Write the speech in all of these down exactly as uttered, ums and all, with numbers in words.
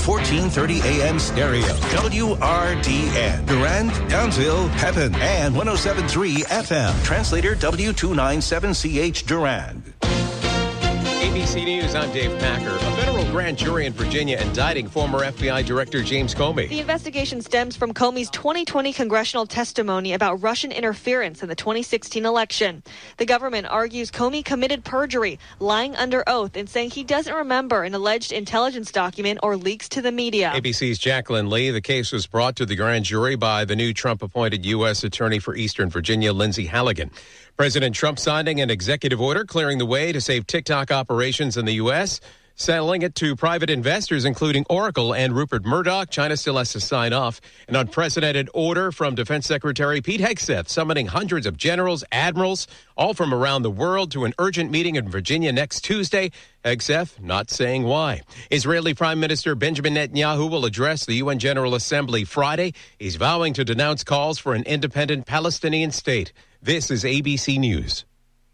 fourteen thirty A M stereo. W R D N. Durand, Townsville, Pepin, and one oh seven point three F M. Translator W two ninety-seven C H Durand. A B C News, I'm Dave Packer. A federal grand jury in Virginia indicting former F B I Director James Comey. The investigation stems from Comey's twenty twenty congressional testimony about Russian interference in the twenty sixteen election. The government argues Comey committed perjury, lying under oath and saying he doesn't remember an alleged intelligence document or leaks to the media. A B C's Jacqueline Lee. The case was brought to the grand jury by the new Trump-appointed U S Attorney for Eastern Virginia, Lindsay Halligan. President Trump signing an executive order clearing the way to save TikTok operations in the U S, selling it to private investors, including Oracle and Rupert Murdoch. China still has to sign off. An unprecedented order from Defense Secretary Pete Hegseth, summoning hundreds of generals, admirals, all from around the world to an urgent meeting in Virginia next Tuesday. Hegseth not saying why. Israeli Prime Minister Benjamin Netanyahu will address the U N General Assembly Friday. He's vowing to denounce calls for an independent Palestinian state. This is A B C News.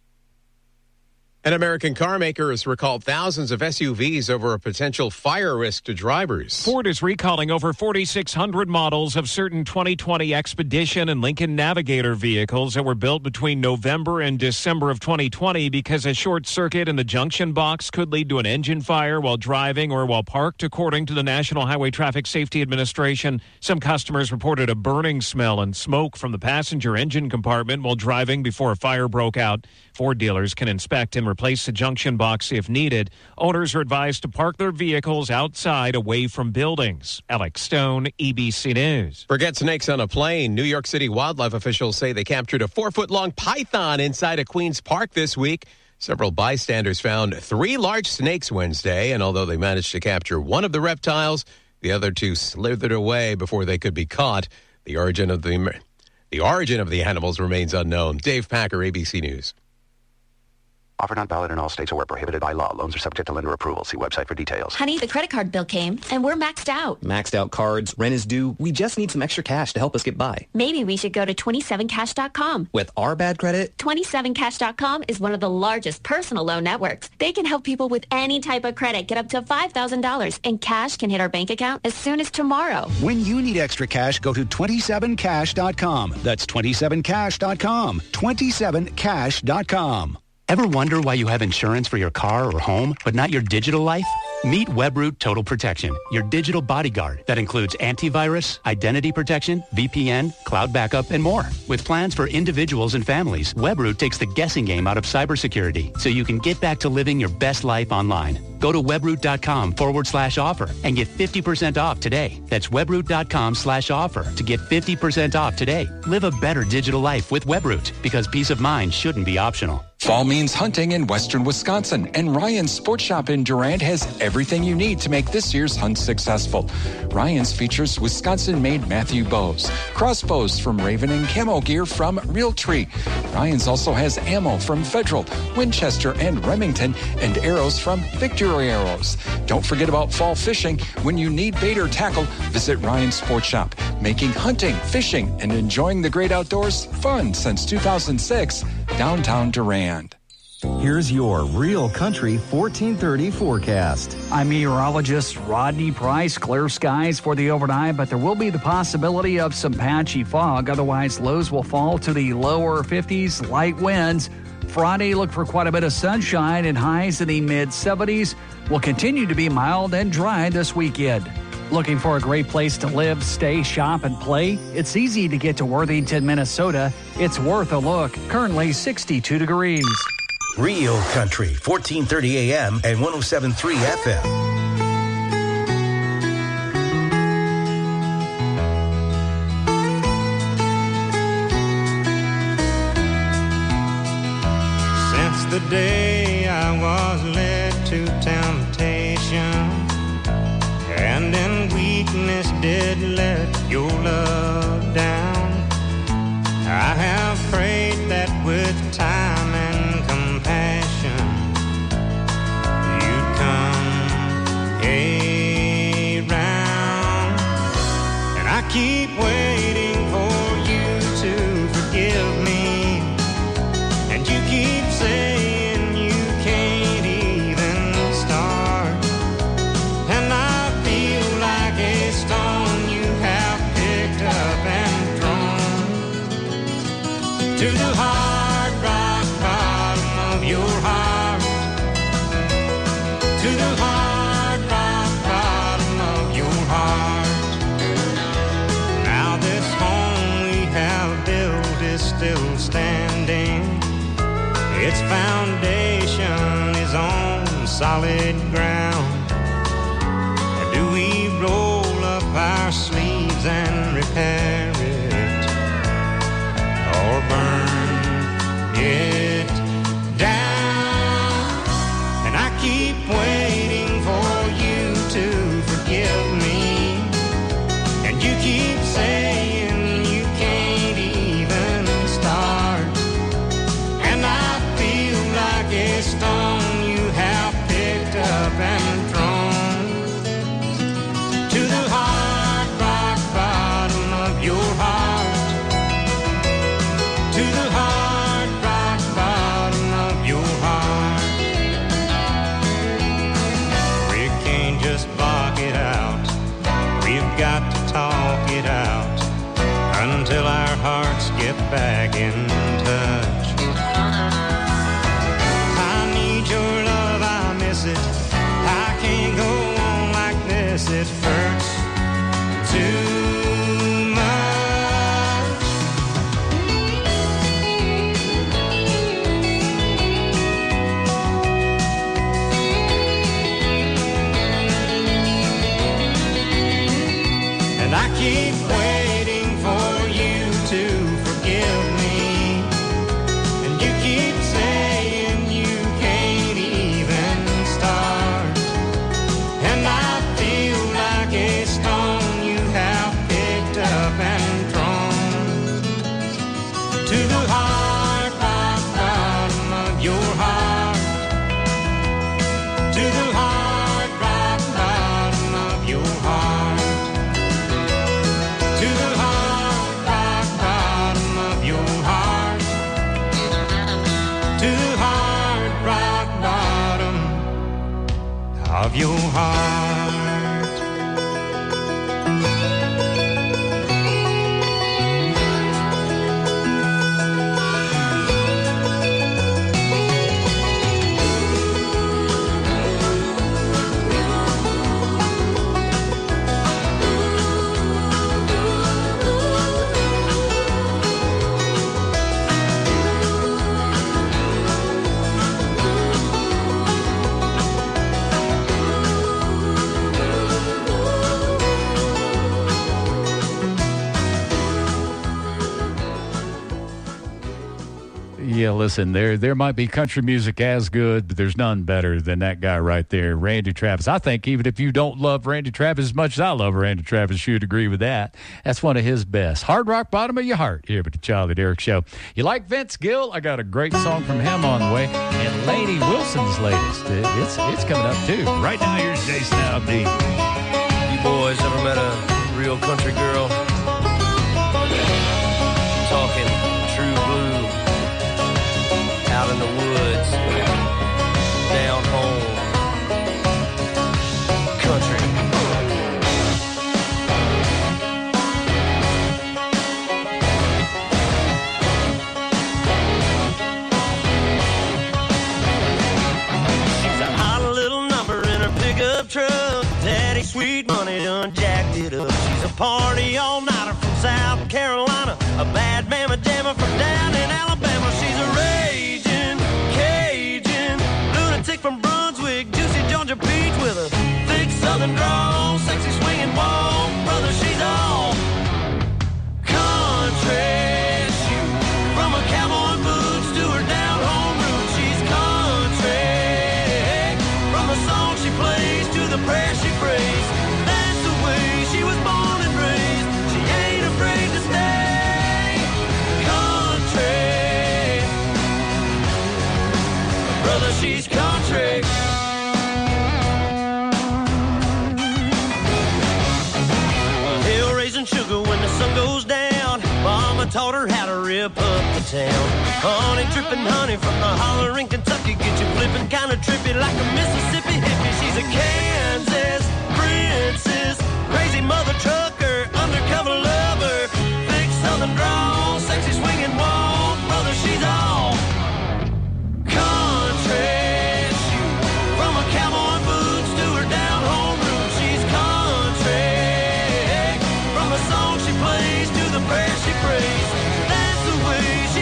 An American car maker has recalled thousands of S U Vs over a potential fire risk to drivers. Ford is recalling over forty-six hundred models of certain twenty twenty Expedition and Lincoln Navigator vehicles that were built between November and December of twenty twenty because a short circuit in the junction box could lead to an engine fire while driving or while parked, according to the National Highway Traffic Safety Administration. Some customers reported a burning smell and smoke from the passenger engine compartment while driving before a fire broke out. Ford dealers can inspect and replace the junction box if needed. Owners are advised to park their vehicles outside away from buildings. Alex Stone, E B C News. Forget snakes on a plane. New York City wildlife officials say they captured a four-foot-long python inside a Queens Park this week. Several bystanders found three large snakes Wednesday, and although they managed to capture one of the reptiles, the other two slithered away before they could be caught. The origin of the, the origin of the animals remains unknown. Dave Packer, A B C News. Offer not valid in all states or where prohibited by law. Loans are subject to lender approval. See website for details. Honey, the credit card bill came, and we're maxed out. Maxed out cards, rent is due. We just need some extra cash to help us get by. Maybe we should go to twenty-seven cash dot com. With our bad credit? twenty-seven cash dot com is one of the largest personal loan networks. They can help people with any type of credit get up to five thousand dollars, and cash can hit our bank account as soon as tomorrow. When you need extra cash, go to twenty-seven cash dot com. That's twenty-seven cash dot com. twenty-seven cash dot com. Ever wonder why you have insurance for your car or home, but not your digital life? Meet Webroot Total Protection, your digital bodyguard that includes antivirus, identity protection, V P N, cloud backup, and more. With plans for individuals and families, Webroot takes the guessing game out of cybersecurity so you can get back to living your best life online. Go to webroot.com forward slash offer and get fifty percent off today. That's webroot.com slash offer to get fifty percent off today. Live a better digital life with Webroot, because peace of mind shouldn't be optional. Fall means hunting in western Wisconsin, and Ryan's Sports Shop in Durand has everything you need to make this year's hunt successful. Ryan's features Wisconsin-made Matthew bows, crossbows from Raven, and camo gear from Realtree. Ryan's also has ammo from Federal, Winchester, and Remington, and arrows from Victory Arrows. Don't forget about fall fishing. When you need bait or tackle, visit Ryan's Sports Shop, making hunting, fishing, and enjoying the great outdoors fun since two thousand six. Downtown Durand. Here's your Real Country fourteen thirty forecast. I'm meteorologist Rodney Price. Clear skies for the overnight, but there will be the possibility of some patchy fog. Otherwise, lows will fall to the lower fifties, light winds. Friday, look for quite a bit of sunshine and highs in the mid-seventies. Will continue to be mild and dry this weekend. Looking for a great place to live, stay, shop, and play? It's easy to get to Worthington, Minnesota. It's worth a look. Currently sixty-two degrees. Real Country, fourteen thirty A M and one oh seven point three F M. Since the day I was led to temptation, and in weakness did let your love down, I have prayed that with time and compassion you'd come around. And I keep waiting for you to forgive me, and you keep saying you can't even start. And I feel like still standing. Its foundation is on solid ground. Or do we roll up our sleeves and repair it, or burn it down? And I keep waiting for you to forgive me, and you keep saying you can't even start. And I feel like a stone you have picked up and thrown to the hard rock bottom of your heart, to the hard rock bottom of your heart. We can't just block it out, we've got to talk it out until our hearts get back in touch. I need your love, I miss it. I can't go on like this, it hurts too much. And I keep waiting for you to forgive me, and you keep saying you can't even start. And I feel like a stone you have picked up and thrown to the hard rock bottom of your heart, to the hard rock bottom of your heart, to the hard rock bottom of your heart, to the hard rock bottom of your heart. Yeah, listen, there there might be country music as good, but there's none better than that guy right there, Randy Travis. I think even if you don't love Randy Travis as much as I love Randy Travis, you'd agree with that. That's one of his best. Hard rock bottom of your heart here with the Charlie Derrick Show. You like Vince Gill? I got a great song from him on the way. And Lainey Wilson's latest. It, it's it's coming up, too. Right now, here's Jason Aldean. You boys ever met a real country girl? Talking true blue, out in the woods, down home, country. She's a hot little number in her pickup truck. Daddy sweet money done jacked it up. She's a party all-nighter from South Carolina, a bad mama jammer from down in Alabama. She's a raging Cajun lunatic from Brunswick, juicy Georgia peach with a thick southern drawl, sexy swinging walk. Brother, she's all country. Shoot, from her cowboy boots to her down home roots, she's country. From the song she plays to the prayer she prays, that's the way she was born and raised. She ain't afraid to stay country. Brother, she's country. Hill raising sugar when the sun goes down. Mama taught her how to rip up the town. Honey dripping honey from the holler in Kentucky, get you flipping kind of trippy like a Mississippi hippie. She's a Kansas princess, crazy mother trucker, undercover lover, thick southern drawl, sexy swinging walk. Brother, she's all country. Shoot, from her cowboy boots to her down home roots, she's country. From the song she plays to the prayer she prays, that's the way she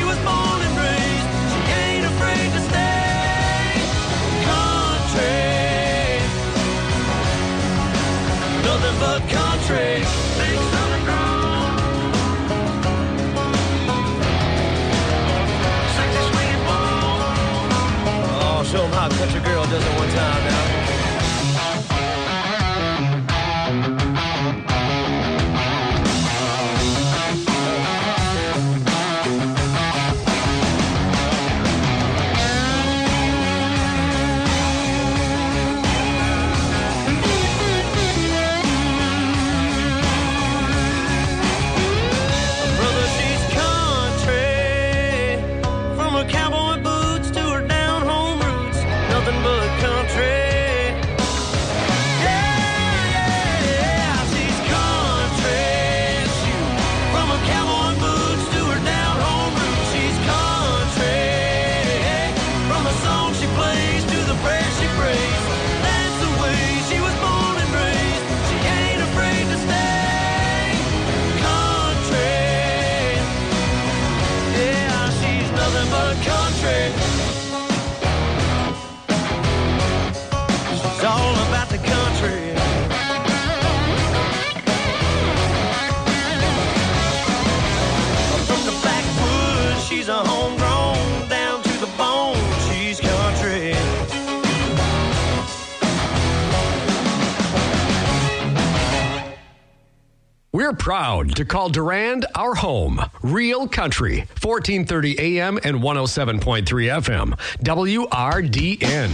We're proud to call Durand our home. Real Country, fourteen thirty A M and one oh seven point three F M. W R D N.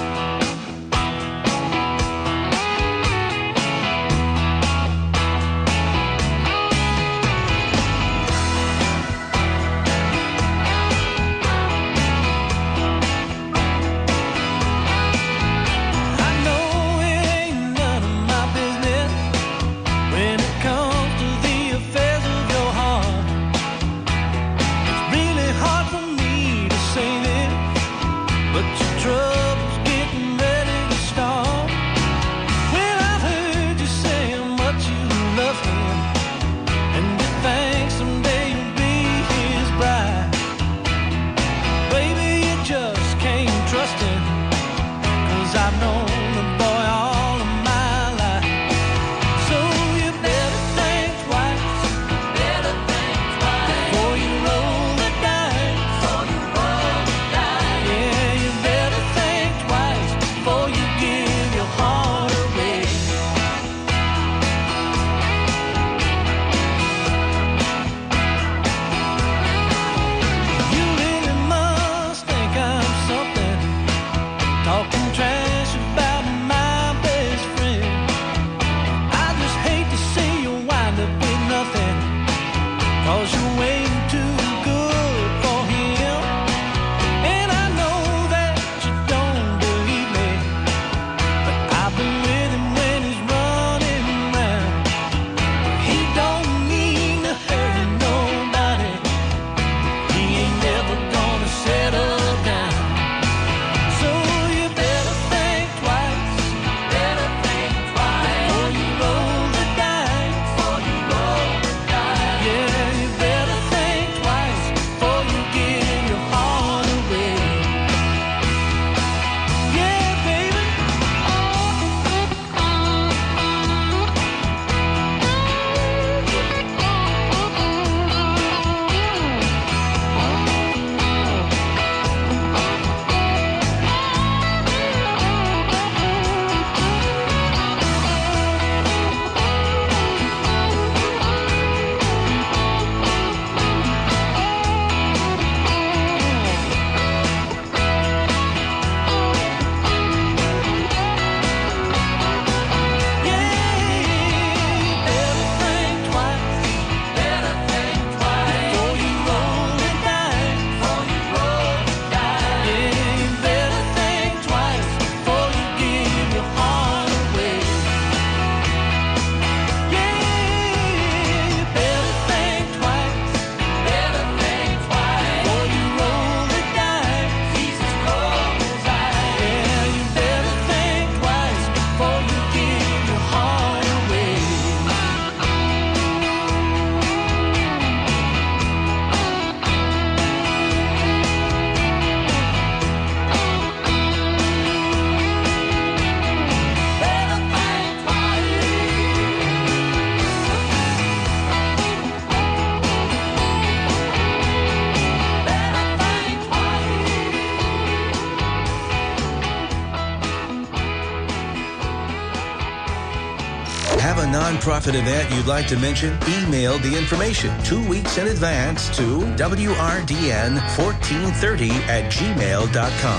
Have a nonprofit event you'd like to mention? Email the information two weeks in advance to W R D N fourteen thirty at gmail dot com.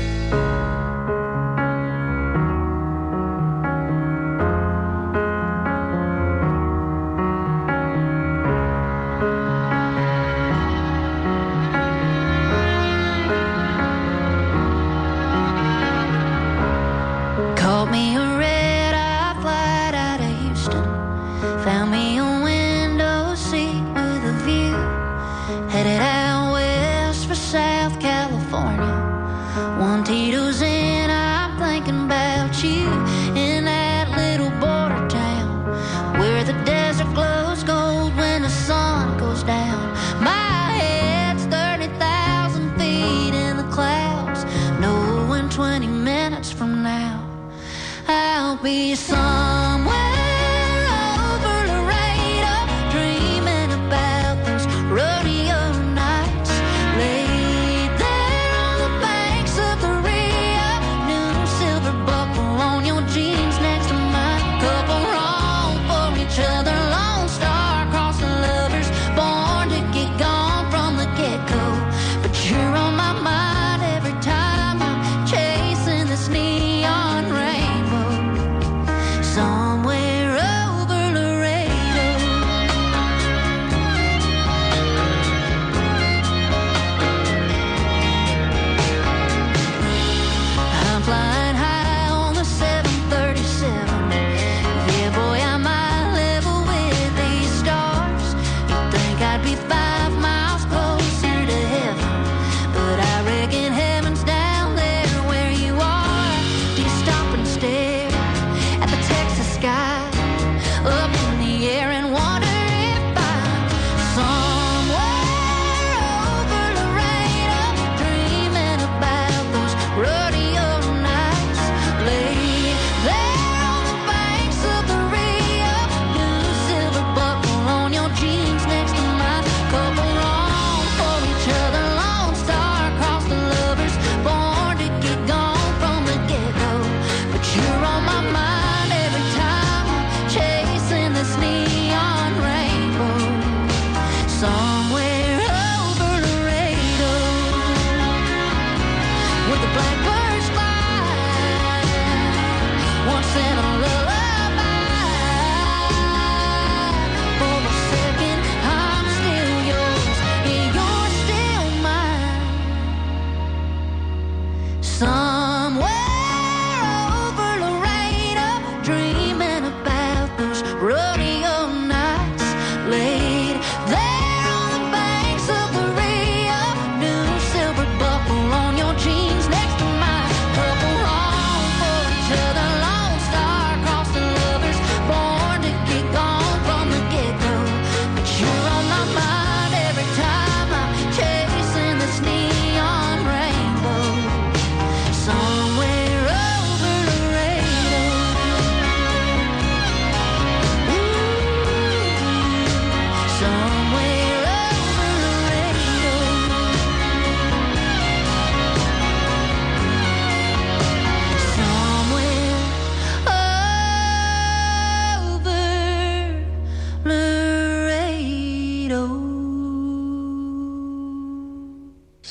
Called me a red-eye flight out of Houston. Found me a window seat with a view. Headed out west for South California. One Tito's in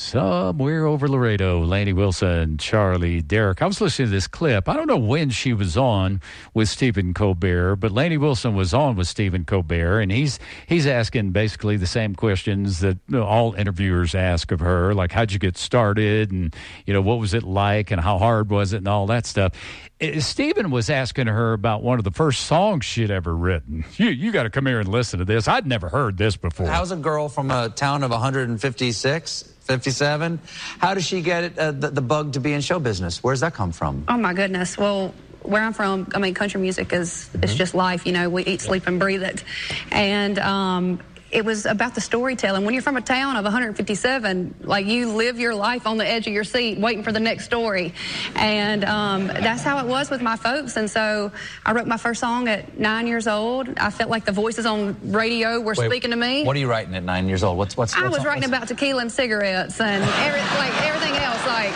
somewhere over Laredo. Lainey Wilson, Charlie, Derek. I was listening to this clip. I don't know when she was on with Stephen Colbert, but Lainey Wilson was on with Stephen Colbert, and he's he's asking basically the same questions that you know, all interviewers ask of her, like how'd you get started, and you know what was it like, and how hard was it, and all that stuff. Stephen was asking her about one of the first songs she'd ever written. You you got to come here and listen to this. I'd never heard this before. How's a girl from a town of one hundred fifty-six, fifty-seven, how does she get it, uh, the, the bug to be in show business? Where's that come from? Oh, my goodness. Well, where I'm from, I mean, country music is mm-hmm. it's just life. You know, we eat, sleep, and breathe it. And um, it was about the storytelling. When you're from a town of one hundred fifty-seven, like, you live your life on the edge of your seat waiting for the next story. And um, that's how it was with my folks. And so I wrote my first song at nine years old. I felt like the voices on radio were Wait, speaking to me. What are you writing at nine years old? What's what's? I what's was writing about tequila and cigarettes and every, like everything else. Like,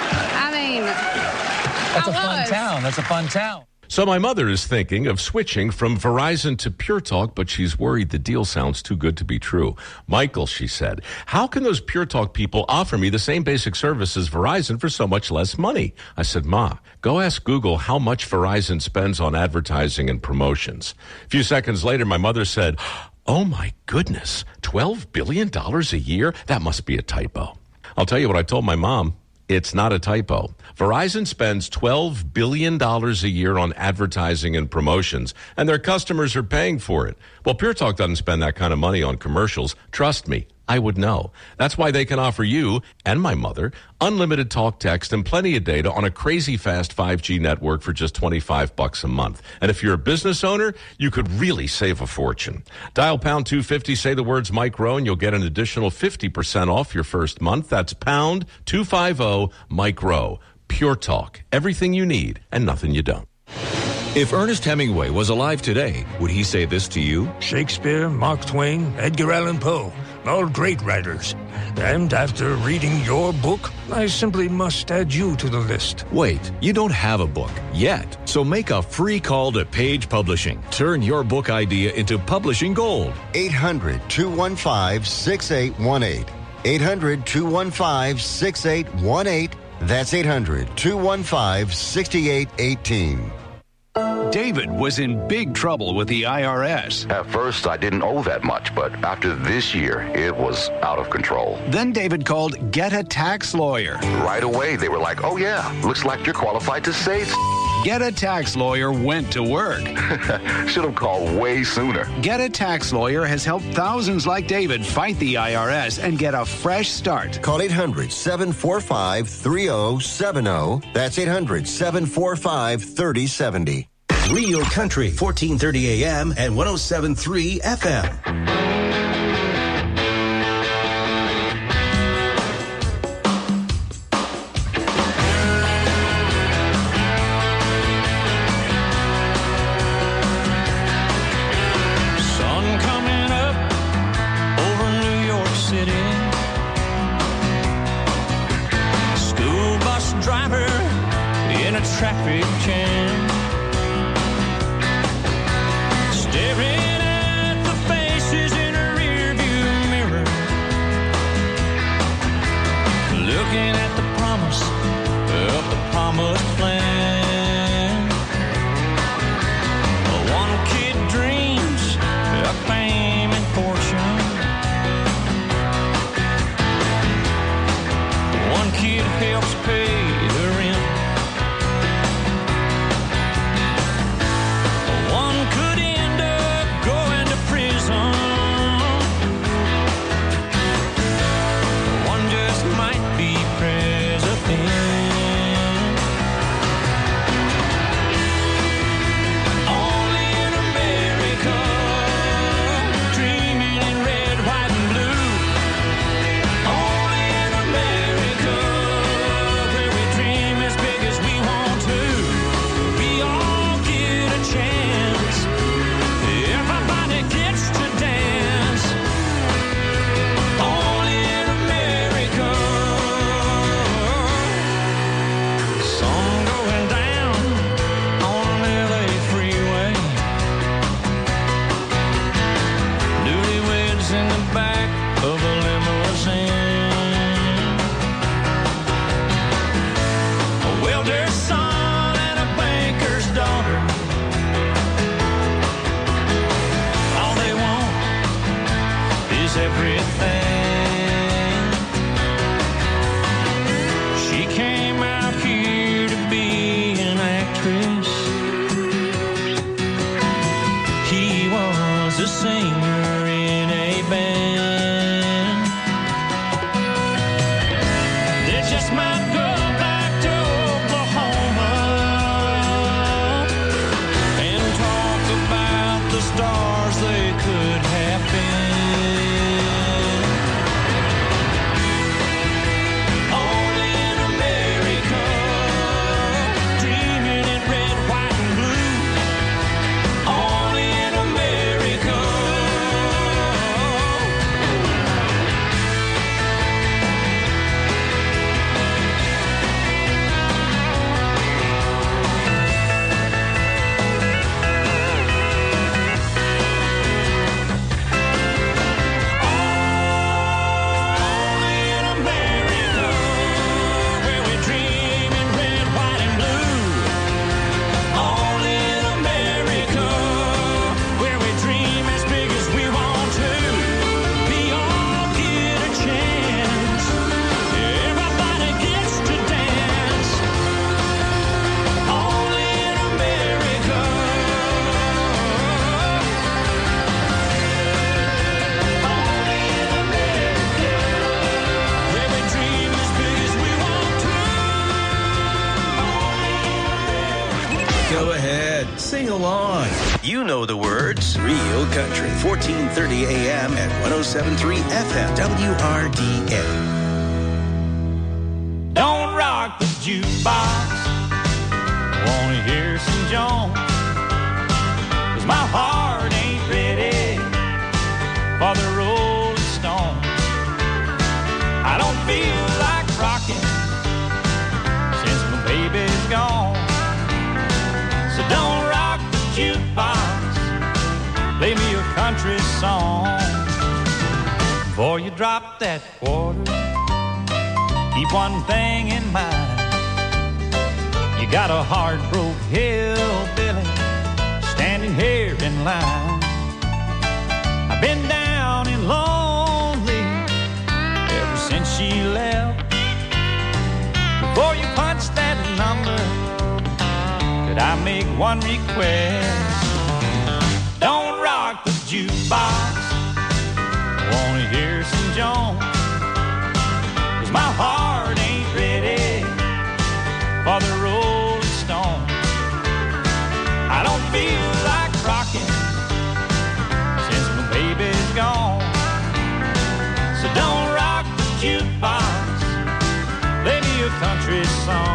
I mean, that's I a fun was. town. That's a fun town. So my mother is thinking of switching from Verizon to Pure Talk, but she's worried the deal sounds too good to be true. Michael, she said, how can those Pure Talk people offer me the same basic service as Verizon for so much less money? I said, Ma, go ask Google how much Verizon spends on advertising and promotions. A few seconds later, my mother said, oh my goodness, twelve billion dollars a year? That must be a typo. I'll tell you what I told my mom. It's not a typo. Verizon spends twelve billion dollars a year on advertising and promotions, and their customers are paying for it. Well, Pure Talk doesn't spend that kind of money on commercials. Trust me, I would know. That's why they can offer you and my mother unlimited talk, text, and plenty of data on a crazy fast five G network for just twenty-five bucks a month. And if you're a business owner, you could really save a fortune. Dial pound two fifty, say the words Mike Rowe, and you'll get an additional fifty percent off your first month. That's pound two fifty, Mike Rowe. Pure Talk. Everything you need and nothing you don't. If Ernest Hemingway was alive today, would he say this to you? Shakespeare, Mark Twain, Edgar Allan Poe, all great writers. And after reading your book, I simply must add you to the list. Wait, you don't have a book yet. So make a free call to Page Publishing. Turn your book idea into publishing gold. eight hundred, two one five, six eight one eight. eight hundred, two one five, six eight one eight. That's eight hundred, two one five, six eight one eight. David was in big trouble with the I R S. At first, I didn't owe that much, but after this year, it was out of control. Then David called Get a Tax Lawyer. Right away, they were like, oh yeah, looks like you're qualified to save. Get a Tax Lawyer went to work. Should have called way sooner. Get a Tax Lawyer has helped thousands like David fight the I R S and get a fresh start. Call eight hundred, seven four five, three oh seven oh. That's eight hundred, seven four five, three oh seven oh. Real Country, fourteen thirty A M and one oh seven point three F M. Traffic jam, staring at the faces in was everything. She came out here to be an actress. He was a singer in a band. They just might go back to Oklahoma and talk about the stars they could have been. Only in America, dreaming in red, white, and blue. Only in America. Only in America, where we dream in red, white, and blue. Only in America, where we dream as big as we want to. We all get a chance. Everybody gets to dance. Only in America. Only in America, where we dream as big as we want to. Go ahead, sing along. You know the words. Real Country, fourteen thirty A M and one oh seven point three F M, W R D A. Don't rock the jukebox. Wanna hear some Jones? 'Cause my heart ain't ready for the Rolling Stones. I don't feel like rocking since my baby's gone. So don't rock the jukebox. Play me a country song. Before you drop that quarter, keep one thing in mind. You got a hard-broke hillbilly standing here in line. I've been down and lonely ever since she left. Before you punch that number, could I make one request? Don't rock the jukebox. Wanna hear some Jones? 'Cause my heart ain't ready for the Rolling Stone. I don't feel like rocking since my baby's gone. So don't rock the jukebox. Play me a country song.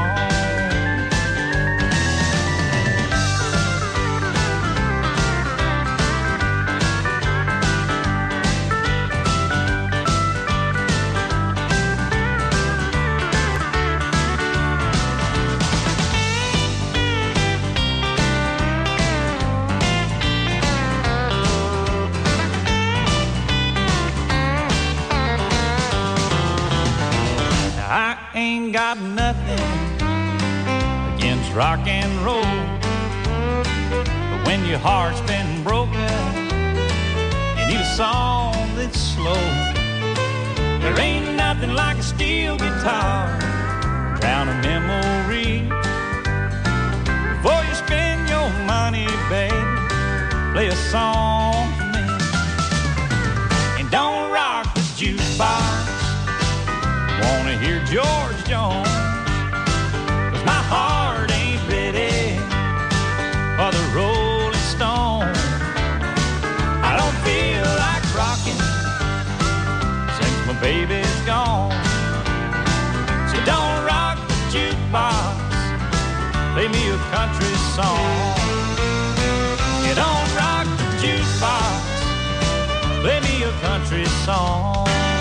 I ain't got nothing against rock and roll, but when your heart's been broken, you need a song that's slow. There ain't nothing like a steel guitar, drown a memory. Before you spend your money, baby, play a song for me. And don't rock the jukebox. Wanna hear George Jones? 'Cause my heart ain't ready for the Rolling Stone. I don't feel like rocking since my baby's gone. So don't rock the jukebox. Play me a country song. You don't rock the jukebox. Play me a country song.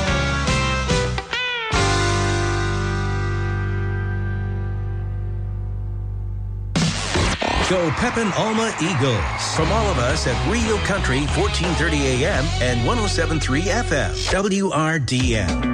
Go Pepin Alma Eagles. From all of us at Real Country, fourteen thirty A M and one oh seven point three F M, W R D N.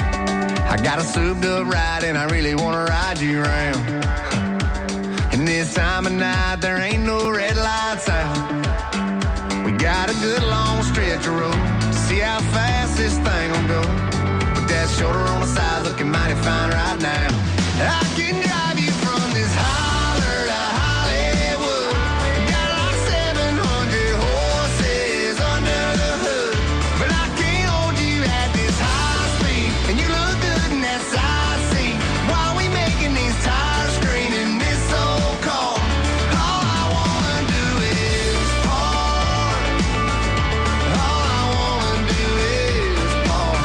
I got a souped up ride and I really want to ride you around. And this time of night, there ain't no red lights out. We got a good long stretch of road to see how fast this thing will go. But that shoulder on the side looking mighty fine right now. I can drive you from this holler to Hollywood. Got like seven hundred horses under the hood. But I can't hold you at this high speed. And you look good in that side seat. While we making these tires scream in this old car. All I wanna do is park. All I wanna do is park.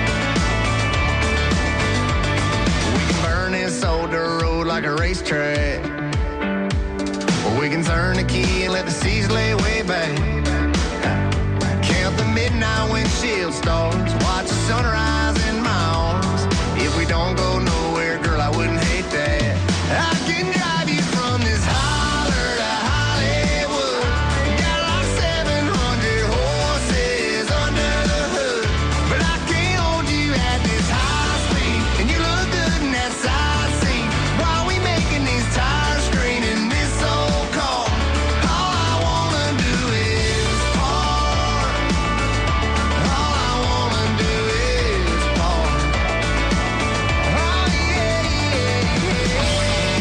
We can burn this old dirt road like a racetrack. Or we can turn the key and let the seas lay way back. Count the midnight windshield stars. Watch the sunrise in my arms. If we don't go nowhere, girl, I wouldn't hate that. I can drive you from this holler to Hollywood. Got like seven hundred horses under the hood. But I can't hold you at this high speed. And you look good in that side seat. While we making these tires scream in this old car. All I wanna do is park. All I wanna do is park. Oh yeah, yeah, yeah.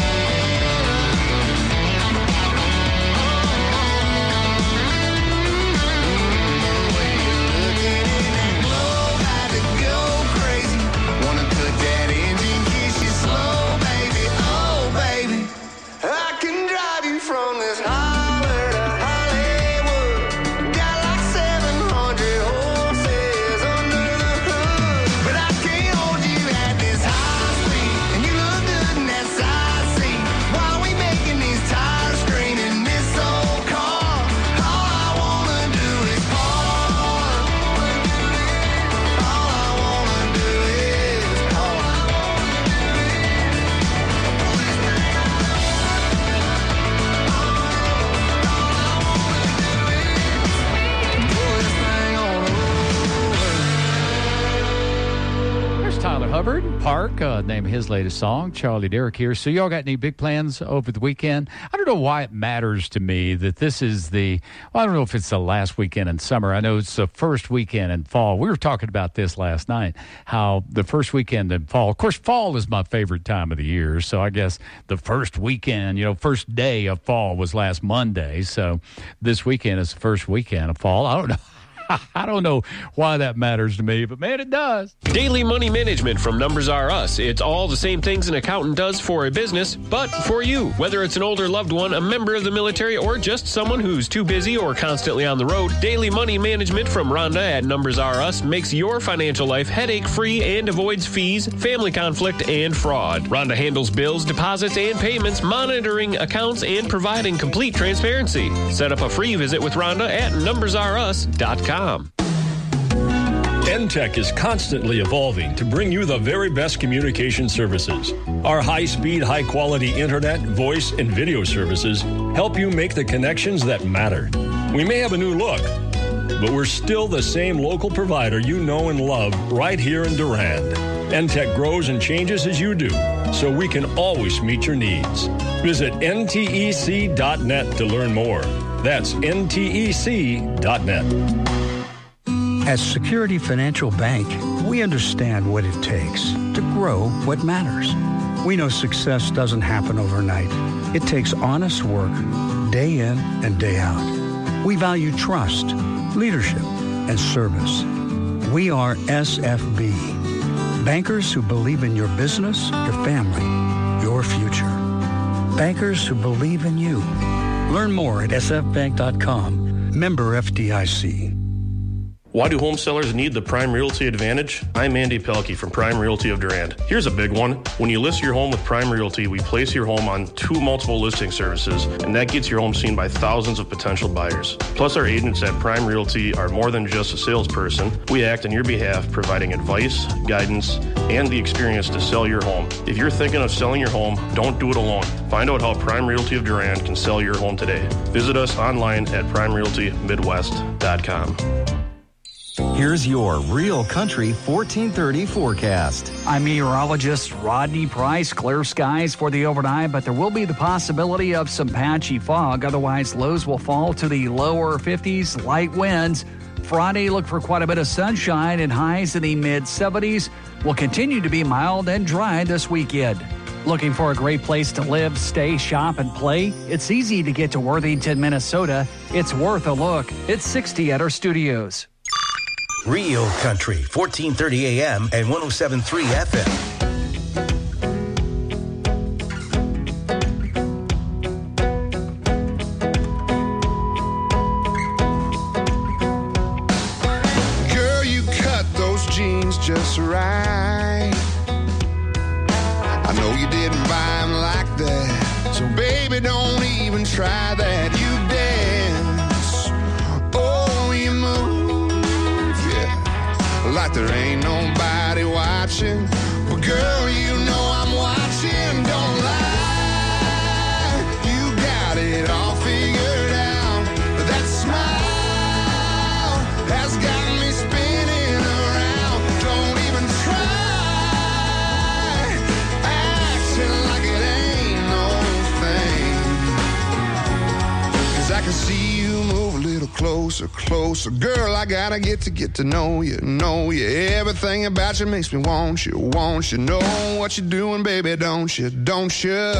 Looking in that globe, had to go crazy. Wanna cut that engine, kiss you slow, baby. Oh, baby. I can drive you from this holler to Hollywood. Got like seven hundred horses under the hood. But I can't hold you at this high speed. And you look good in that side seat. While we making these tires scream in this old car. All I wanna do is park. All I wanna do is park. Pull this thing on over. There's Tyler Hubbard, Park, uh, name of his latest song. Charlie Derrick here. So y'all got any big plans over the weekend? I don't know why it matters to me that this is the, well, I don't know if it's the last weekend in summer. I know it's the first weekend in fall. We were talking about this last night, how the first weekend in fall, of course, fall is my favorite time of the year. So I guess the first weekend, you know, first day of fall was last Monday. So this weekend is the first weekend of fall. I don't know. I don't know why that matters to me, but man, it does. Daily Money Management from Numbers R Us. It's all the same things an accountant does for a business, but for you. Whether it's an older loved one, a member of the military, or just someone who's too busy or constantly on the road, Daily Money Management from Rhonda at Numbers R Us makes your financial life headache-free and avoids fees, family conflict, and fraud. Rhonda handles bills, deposits, and payments, monitoring accounts, and providing complete transparency. Set up a free visit with Rhonda at numbers r us dot com. N T E C is constantly evolving to bring you the very best communication services. Our high-speed, high-quality internet, voice, and video services help you make the connections that matter. We may have a new look, but we're still the same local provider you know and love right here in Durand. N T E C grows and changes as you do, so we can always meet your needs. Visit N T E C dot net to learn more. That's N T E C dot net. At Security Financial Bank, we understand what it takes to grow what matters. We know success doesn't happen overnight. It takes honest work, day in and day out. We value trust, leadership, and service. We are S F B, bankers who believe in your business, your family, your future. Bankers who believe in you. Learn more at s f bank dot com. Member F D I C. Why do home sellers need the Prime Realty Advantage? I'm Andy Pelkey from Prime Realty of Durand. Here's a big one. When you list your home with Prime Realty, we place your home on two multiple listing services, and that gets your home seen by thousands of potential buyers. Plus, our agents at Prime Realty are more than just a salesperson. We act on your behalf, providing advice, guidance, and the experience to sell your home. If you're thinking of selling your home, don't do it alone. Find out how Prime Realty of Durand can sell your home today. Visit us online at prime realty midwest dot com. Here's your Real Country fourteen thirty forecast. I'm meteorologist Rodney Price. Clear skies for the overnight, but there will be the possibility of some patchy fog. Otherwise, lows will fall to the lower fifties, light winds. Friday, look for quite a bit of sunshine and highs in the mid-seventies. Will continue to be mild and dry this weekend. Looking for a great place to live, stay, shop, and play? It's easy to get to Worthington, Minnesota. It's worth a look. It's sixty at our studios. Real Country, fourteen thirty A M and one oh seven point three F M. Girl, you cut those jeans just right. I know you didn't buy them like that, so baby, don't even try that. You dance, oh, you move, yeah, like there ain't nobody watching. But girl, you know I'm watching, don't lie. You got it all figured out. That smile has got me spinning around. Don't even try acting like it ain't no thing. 'Cause I can see you move a little closer, closer. Girl, I gotta get to get to know you, know you. Everything about you makes me want you, want you. Know what you're doing, baby, don't you, don't you?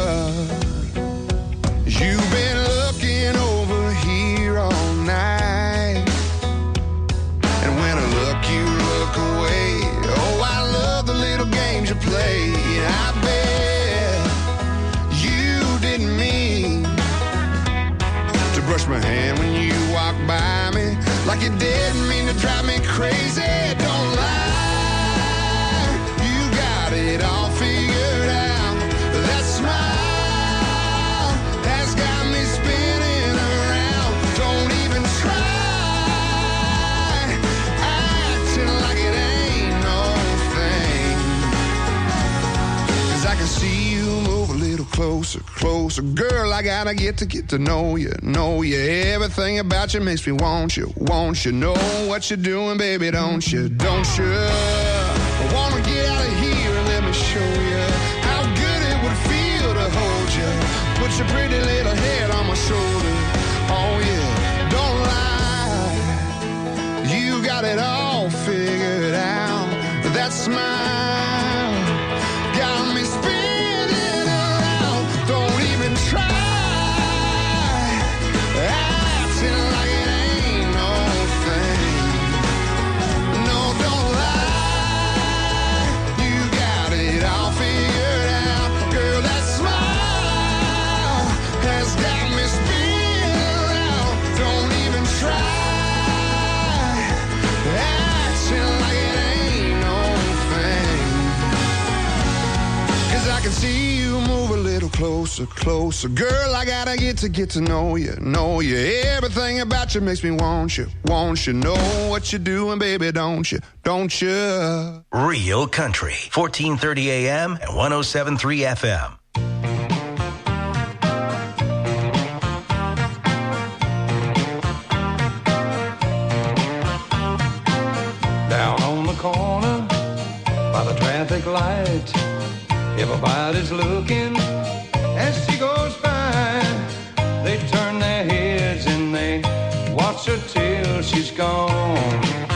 You've been looking over here all night, and when I look, you look away. Oh, I love the little games you play. I bet you didn't mean to brush my hand when you walk by me, like you didn't mean to drive me crazy. Don't lie, you got it all figured out. That smile has got me spinning around. Don't even try acting like it ain't no thing. 'Cause I can see you move a little closer, closer. Girl, I gotta get to get to know you, know you. Everything about you makes me want you, want you. Know what you're doing, baby, don't you, don't you? I wanna get out of here and let me show you how good it would feel to hold you. Put your pretty little head on my shoulder. Oh yeah, don't lie, you got it all figured out. That smile got me spinning around. Don't even try acting like it ain't no thing. No, don't lie, you got it all figured out. Girl, that smile has got me spinning around. Don't even try acting like it ain't no thing. 'Cause I can see you move a little closer, closer. Girl, I gotta get to get to know you, know you. Everything about you makes me want you, want you. Know what you're doing, baby, don't you, don't you? Real Country, fourteen thirty A M and one oh seven point three F M. Down on the corner by the traffic light, everybody's looking as she goes by. They turn their heads and they watch her till she's gone.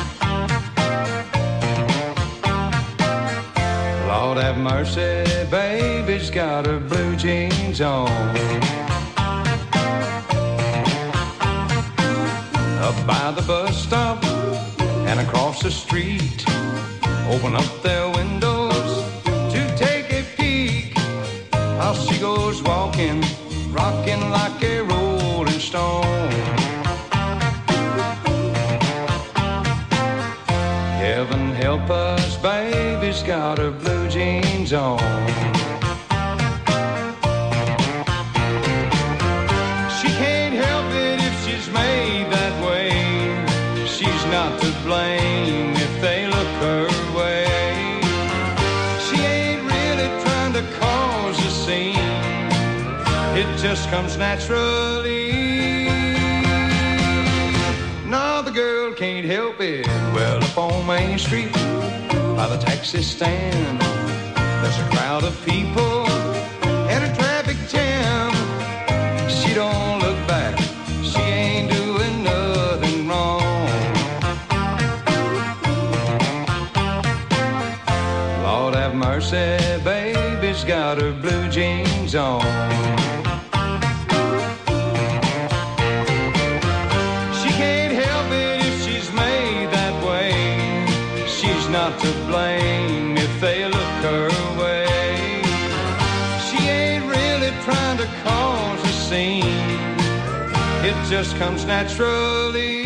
Lord have mercy, baby's got her blue jeans on. Up by the bus stop and across the street, open up their windows to take a peek. How she goes walking, rocking like a rolling stone. Heaven help us, baby's got her blue jeans on. She can't help it if she's made that way. She's not to blame if they look her way. She ain't really trying to cause a scene, it just comes naturally. Now the girl can't help it. Well, up on Main Street, by the taxi stand, there's a crowd of people and a traffic jam. She don't look back, she ain't doing nothing wrong. Lord have mercy, baby's got her blue jeans on. She can't help it if she's made that way. She's not to blame if they look her way. She ain't really trying to cause a scene. It just comes naturally.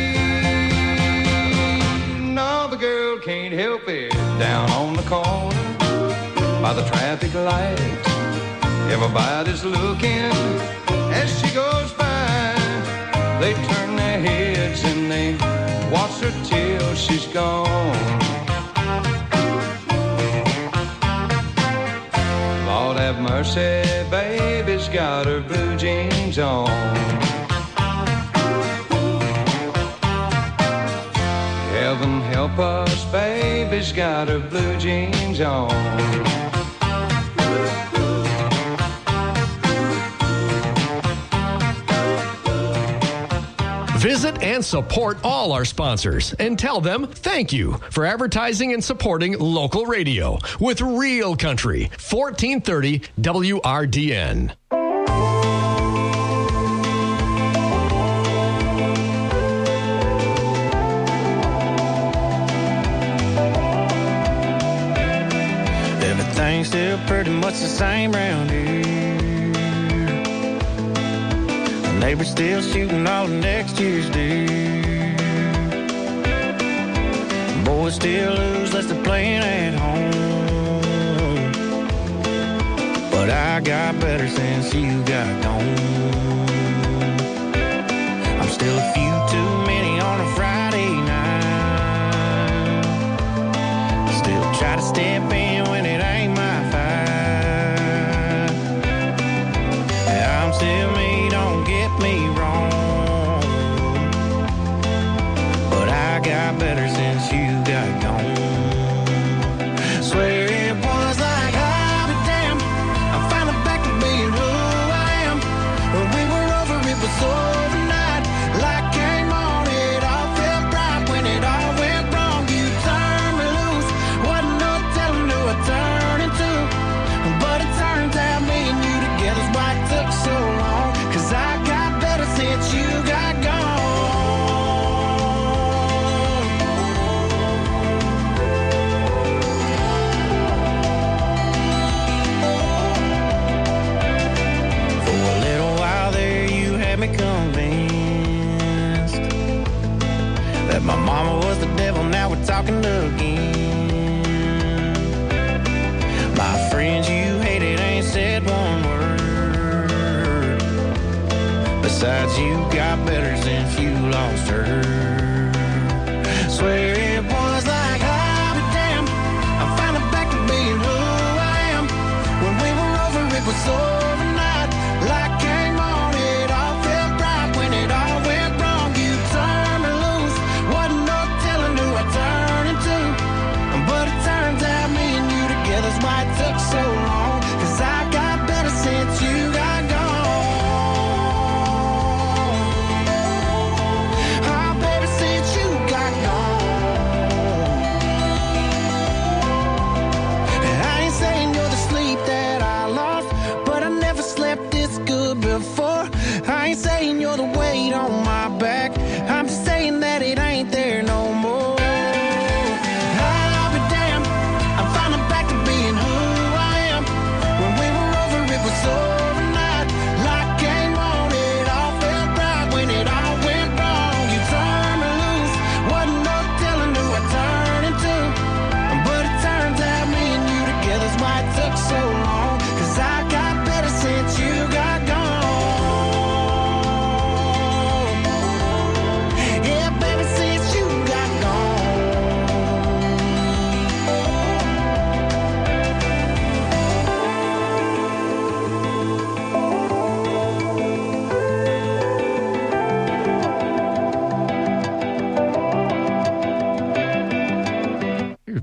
No, the girl can't help it. Down on the corner, by the traffic light, everybody's looking as she goes by. They turn their heads and they watch her till she's gone. Lord have mercy, baby's got her blue jeans on. Heaven help us, baby's got her blue jeans on. Visit and support all our sponsors and tell them thank you for advertising and supporting local radio with Real Country, fourteen thirty W R D N. Everything's still pretty much the same round here. Neighbors still shooting all of next year's deer. Boys still lose less than playing at home. But I got better since you got gone. I'm still a few too many on a Friday night. Still try to step in when it ain't my fight. I'm still me, don't get me wrong, but I got better since you got gone. Swear it was like I'll be damned, I'm finally back to being who I am. When we were over, it was overnight. Light came on, it all felt right. When it all went wrong, you turned me loose. Wasn't no telling who I turned into, but it turns out me and you together's why it took so long. Cause I got better since you got gone. For a little while there you had me convinced that my mama was the devil, now we're talking again. My friends you hated ain't said one word. Besides, you got better since you lost her. Swear it was like I'll be damned, I'm finally back to being who I am. When we were over, it was overnight. Light came on, it all felt right. When it all went wrong, you turned me loose. Wasn't no telling who I turned into, but it turns out me and you together's why it took so long. Cause I got better since you got gone. Oh, baby, since you got gone. And I ain't saying you're the sleep that I lost, but I never slept this good before. I ain't saying you're the weight on my back, I'm just saying that it ain't there no more. I'll be damned, I'm finally back to being who I am. When we were over, it was overnight. Light came on, it all felt right. When it all went wrong, you turned me loose. Wasn't no telling who I turned into, but it turns out me and you together's why it took so long. Cause I got better since you got gone.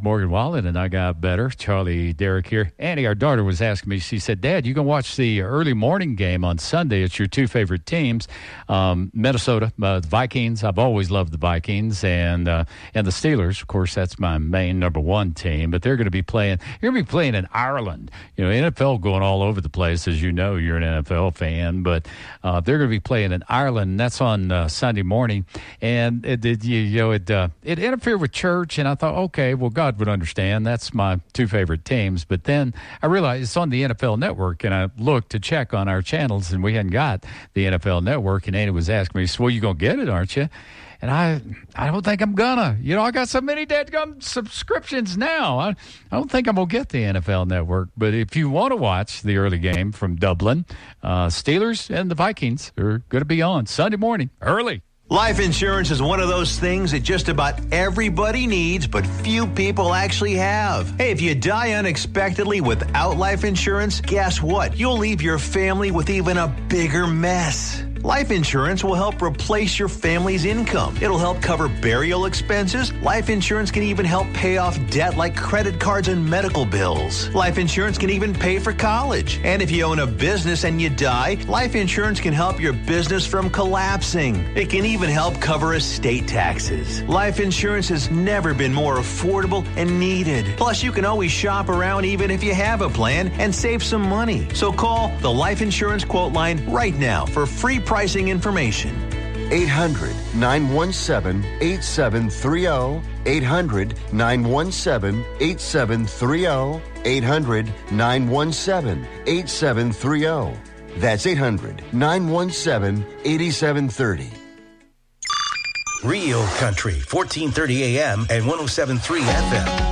Morgan Wallen and I got better. Charlie Derrick here. Annie, our daughter, was asking me, she said, Dad, you can watch the early morning game on Sunday. It's your two favorite teams, um, Minnesota, uh, the Vikings. I've always loved the Vikings, and uh, and the Steelers. Of course, that's my main number one team, but they're going to be playing, you're going to be playing in Ireland. You know, N F L going all over the place, as you know, you're an N F L fan, but uh, they're going to be playing in Ireland, and that's on uh, Sunday morning. And it, it you, you know, it, uh, it interfered with church, and I thought, okay, well, God would understand. That's my two favorite teams. But then I realized it's on the N F L Network, and I looked to check on our channels, and we hadn't got the N F L Network. And Andy was asking me, so, well, you're going to get it, aren't you? And I I don't think I'm gonna. You know, I got so many dadgum subscriptions now. I, I don't think I'm going to get the N F L Network. But if you want to watch the early game from Dublin, uh, Steelers and the Vikings are going to be on Sunday morning, early. Life insurance is one of those things that just about everybody needs, but few people actually have. Hey, if you die unexpectedly without life insurance, guess what? You'll leave your family with even a bigger mess. Life insurance will help replace your family's income. It'll help cover burial expenses. Life insurance can even help pay off debt like credit cards and medical bills. Life insurance can even pay for college. And if you own a business and you die, life insurance can help your business from collapsing. It can even help cover estate taxes. Life insurance has never been more affordable and needed. Plus, you can always shop around even if you have a plan and save some money. So call the Life Insurance Quote Line right now for free pricing information. eight hundred, nine one seven, eight seven three zero. eight hundred, nine one seven, eight seven three zero. eight hundred, nine one seven, eight seven three zero. That's eight hundred, nine one seven, eight seven three zero. Real Country, fourteen thirty A M and one oh seven point three F M.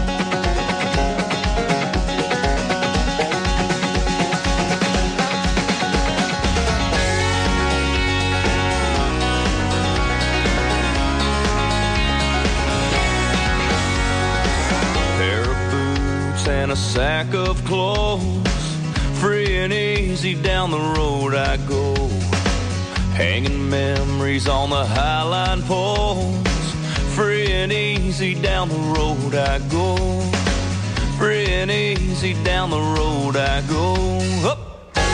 And a sack of clothes, free and easy down the road I go, hanging memories on the highline poles. Free and easy down the road I go, free and easy down the road I go. Up.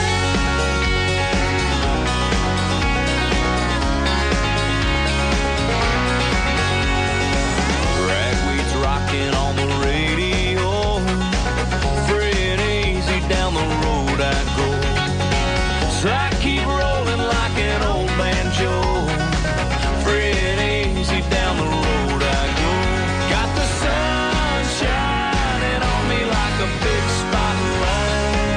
Ragweed's rocking on the radio, down the road I go. So I keep rolling like an old banjo. Free and easy down the road I go. Got the sun shining on me like a big spotlight.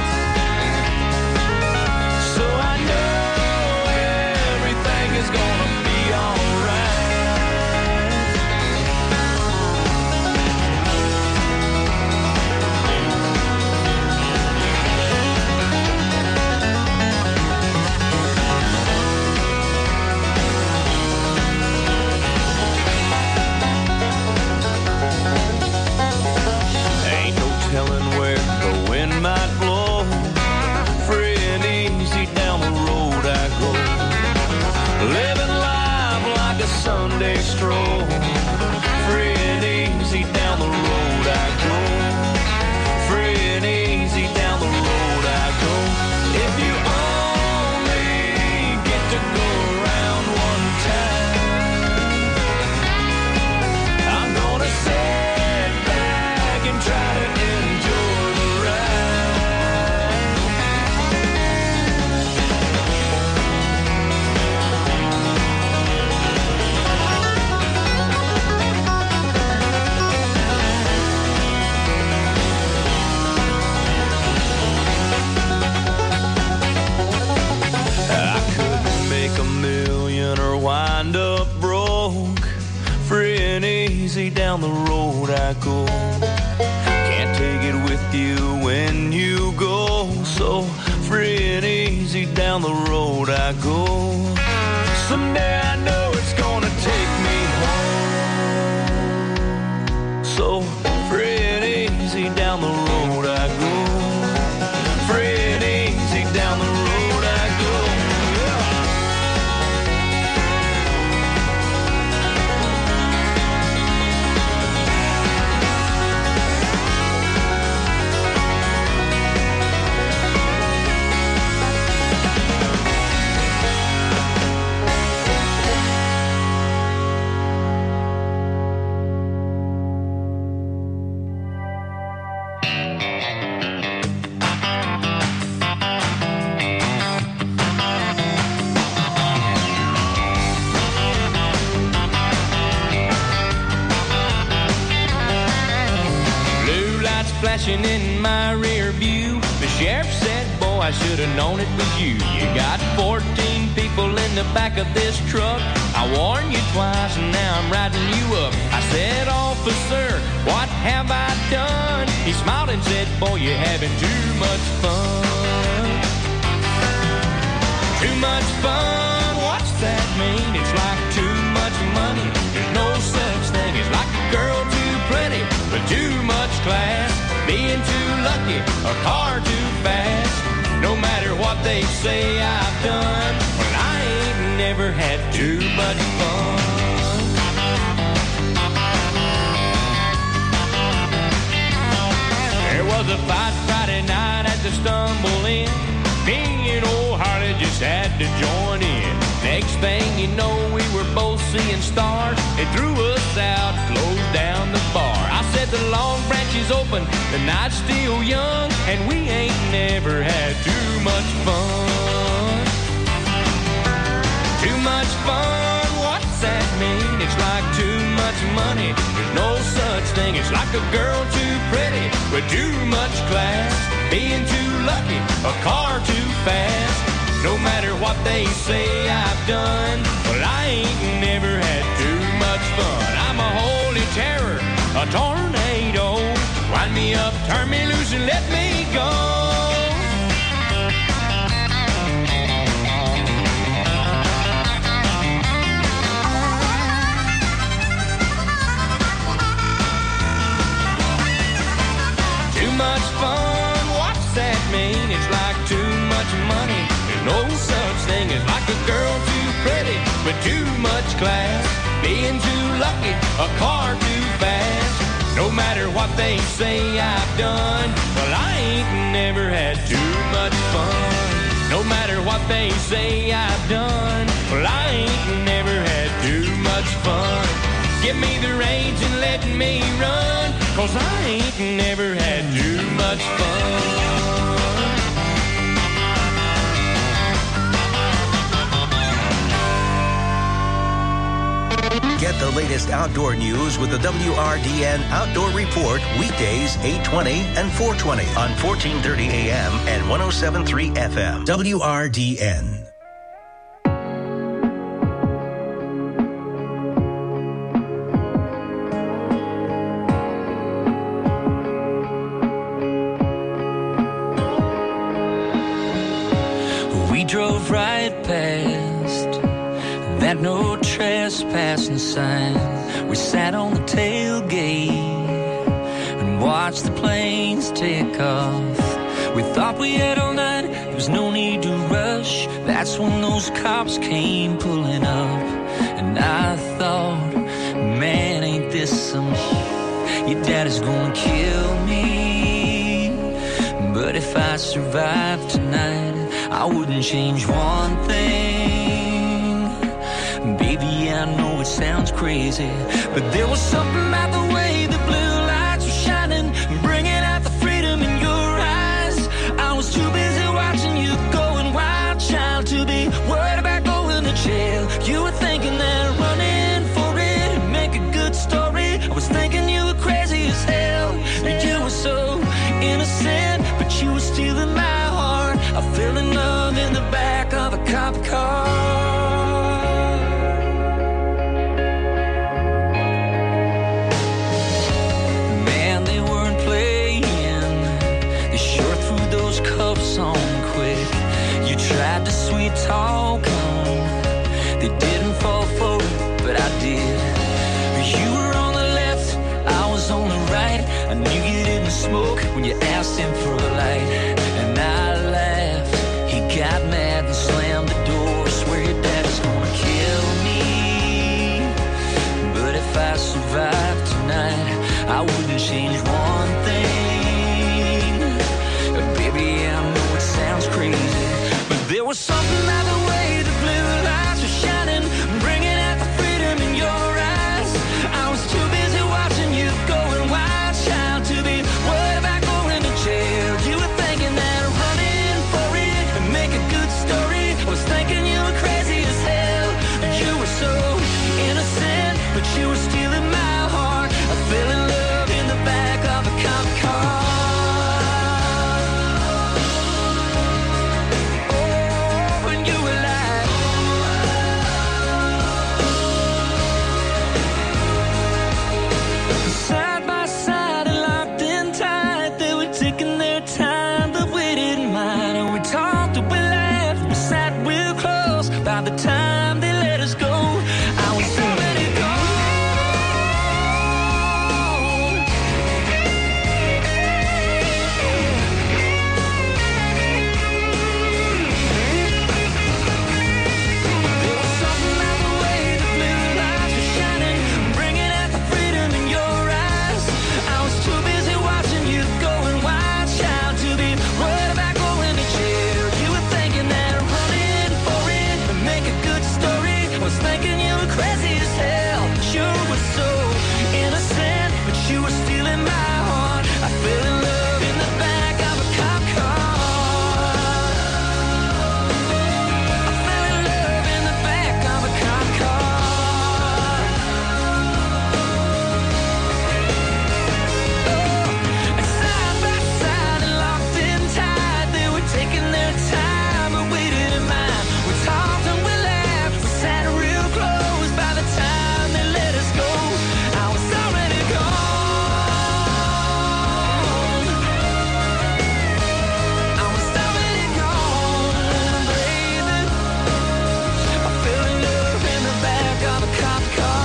So I know everything is gonna be alright. Telling where the wind might blow. Free and easy down the road I go. Living life like a Sunday stroll. Free and easy down the road I go. Free and easy down the road I go. If you only get to go around one time, I'm gonna sit back and try to wind up broke. Free and easy down the road I go. Can't take it with you when you go. So free and easy down the road I go. Someday I know it's gonna take me home. So free and easy down the road I go. Free and easy down the road I go. I should have known it was you. You got fourteen people in the back of this truck. I warned you twice and now I'm riding you up. I said, officer, what have I done? He smiled and said, boy, you're having too much fun. Too much fun, what's that mean? It's like too much money. There's no such thing as like a girl too pretty, but too much class. Being too lucky, a car too fast. No matter what they say I've done, well, I ain't never had too much fun. There was a fight Friday night at the Stumble Inn. Me and old Harley just had to join in. Next thing you know, we were both seeing stars. They threw us out, closed down the bar. I said the Long Branch is open, the night's still young, and we ain't never had too much fun. Too much fun, what's that mean? It's like too much money. There's no such thing. It's like a girl too pretty with too much class. Being too lucky, a car too fast. No matter what they say I've done, well, I ain't never had too much fun. I'm a holy terror, a tornado. Wind me up, turn me loose, and let me go. Too much fun, what's that mean? It's like too much money. There's no such thing as like a girl too pretty with too much class. Being too lucky, a car too fast. No matter what they say I've done, well, I ain't never had too much fun. No matter what they say I've done, well, I ain't never had too much fun. Give me the reins and let me run, 'cause I ain't never had too much fun. Get the latest outdoor news with the W R D N Outdoor Report weekdays eight twenty and four twenty on fourteen thirty A M and one oh seven point three F M. W R D N. We drove right past that no trespassing sign. We sat on the tailgate and watched the planes take off. We thought we had all night, there was no need to rush. That's when those cops came pulling up. And I thought, man, ain't this some shit? Your daddy's gonna kill me. But if I survive tonight, I wouldn't change one thing. Baby, I know it sounds crazy, but there was something about the way the blue lights were shining, bringing out the freedom in your eyes. I was too busy watching you going wild, child, to be worried about going to jail. You were thinking that running for it would make a good story. I was thinking you were crazy as hell. You were so innocent, but you were stealing my heart. I fell in love in the back of a cop car. Man, they weren't playing. They sure threw those cuffs on quick. You tried to sweet talk them. They didn't fall for it, but I did. You were on the left, I was on the right. I knew you didn't smoke when you asked him for a light. And I laughed. He got mad and slammed the door. Swear your dad's gonna kill me. But if I survive tonight, I wouldn't change one thing. Baby, I know it sounds crazy, but there was something about the way the blue lights were shining, bringing out the freedom in your eyes. I was too busy watching you going wild, child, to be worried about going to jail. You were thinking that running for it would make a good story. I was thinking you were crazy as hell. You were so innocent, but you were stealing my heart. I fell in love in the back of a cop car. the time they let us go. I was already gone. There was something about the way the blue lights were shining, bringing out the freedom in your eyes. I was too busy watching you going wild, child, to be worried about going to jail. You were thinking that running for it would make a good story. I was thinking you were crazy as hell. Sure was so innocent, but you were stealing my heart. I fell in love in the back of a cop car. I fell in love in the back of a cop car. Oh, and side by side and locked in tight, they were taking their time and waited in mine. We talked and we laughed, we sat real close. By the time they let us go, I was already gone. I was already gone, baby. I fell in love in the back of a cop car.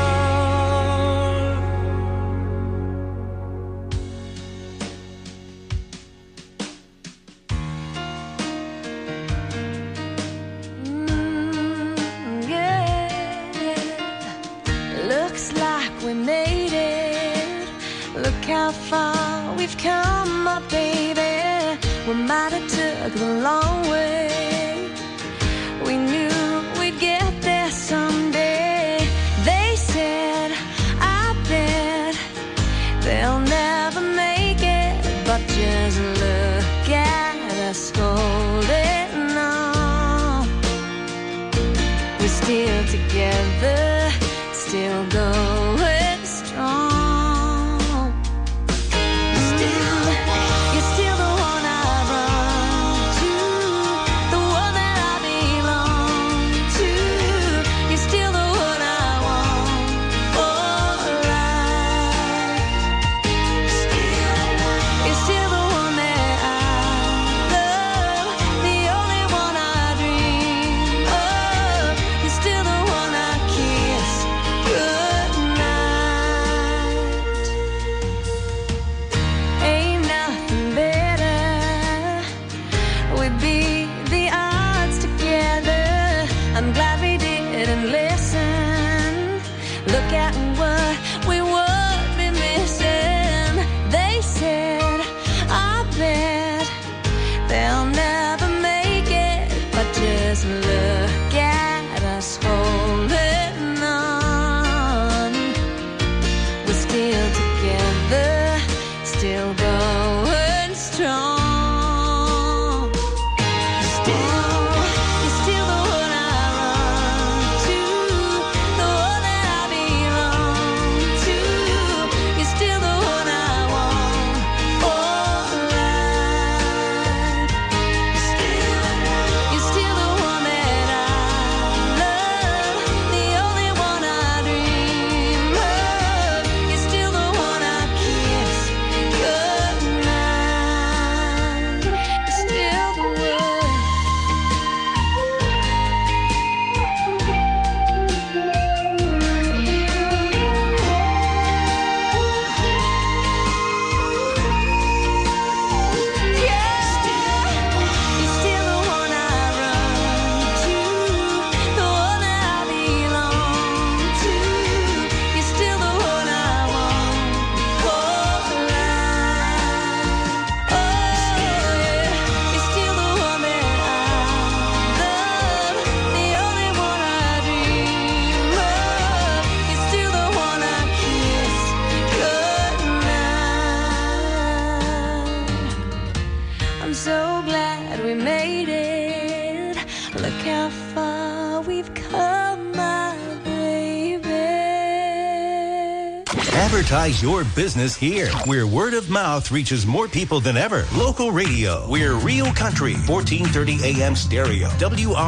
Yeah, looks like we made it. Look how far we've come, my baby. We might have took the long way. We knew we'd get there someday. They said, I bet they'll never make it, but just look at us holding on. We're still together, still going strong. Still, you're still the one I run to, the one that I belong to. You're still the one I want for life. Still, you're still the one that I love, the only one I dream of. You're still the one I kiss goodnight. Ain't nothing better. We beat the odds together. I'm glad we didn't listen. Look at what we would be missing. They said, I bet they'll never make it, but just look at us holding on. We're still together, still going strong. Still, you're still the one I run to, the one that I belong to. You're still the one I want for life. Still, you're still the one that I love, the only one I dream of. You're still the one I kiss goodnight. You're still the one. You're still the one I run to, the one that I belong to. You're still the one I want for life. Oh yeah, you're still the one that I love, the only one I dream of. You're still the one I kiss goodnight. I'm so glad we made it. Look how far we've come, my baby. Advertise your business here, where word of mouth reaches more people than ever. Local radio. We're Real Country, fourteen thirty A M stereo. W R